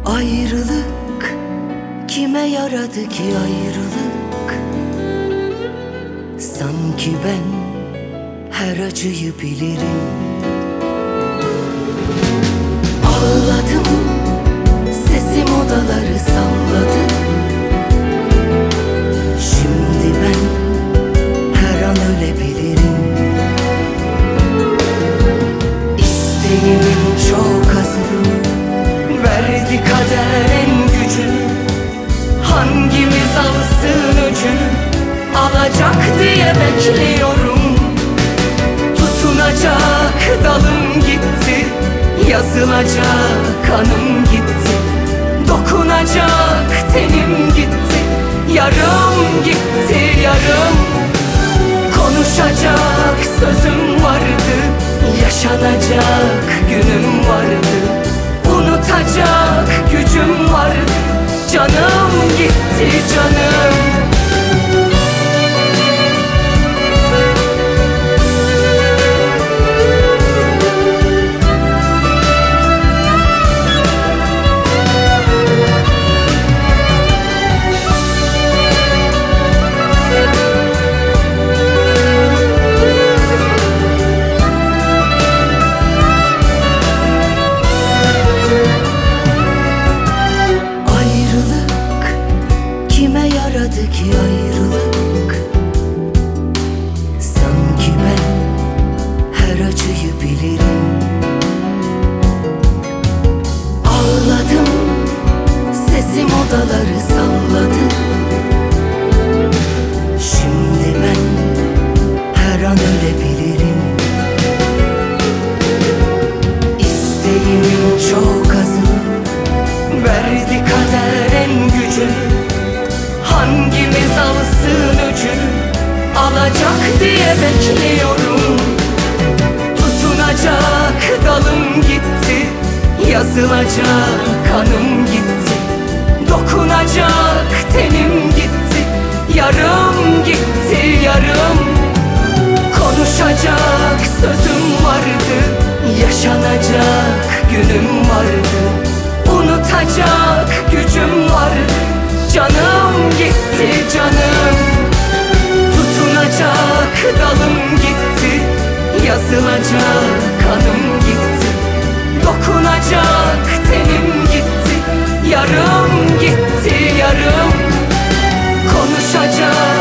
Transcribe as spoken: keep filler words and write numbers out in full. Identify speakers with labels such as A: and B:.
A: Ayrılık kime yaradı ki ayrılık? Sanki ben her acıyı bilirim. Ağladım, sesim odaları salladı. Şimdi ben her an ölebilirim. İsteğimin çok azı, verdi kader en gücünü. Hangimiz alsın öcünü, alacak diye bekliyorum. Tutunacak dalım gitti, yazılacak kanım gitti. Dokunacak tenim gitti, yarım gitti yarım. Konuşacak sözüm vardı, yaşanacak günüm vardı. Unutacak gücüm vardı, canım gitti canım. Yaradı ki ayrılık? Sanki ben her acıyı bilirim. Ağladım, sesim odaları salladı. Şimdi ben her an ölebilirim. İsteğimin çok azı, verdi kader en gücünü. Hangimiz alsın öcünü, alacak diye bekliyorum. Tutunacak dalım gitti, yazılacak kanım gitti. Dokunacak tenim gitti, yarım gitti yarım. Konuşacak sözüm vardı, yaşanacak günüm vardı. Unutacak gücüm vardı, canım gitti canım. Tutunacak dalım gitti, yazılacak kanım gitti. Dokunacak tenim gitti, yarım gitti yarım. Konuşacak